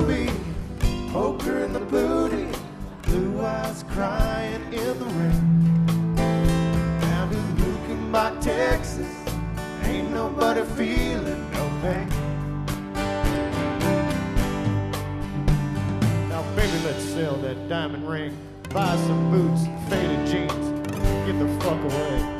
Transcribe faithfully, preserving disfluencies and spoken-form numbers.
ruby, poker in the booty, blue eyes crying in the rain. Down to Lucan by Texas, ain't nobody feeling no pain. Now baby, let's sell that diamond ring, buy some boots, faded jeans, get the fuck away.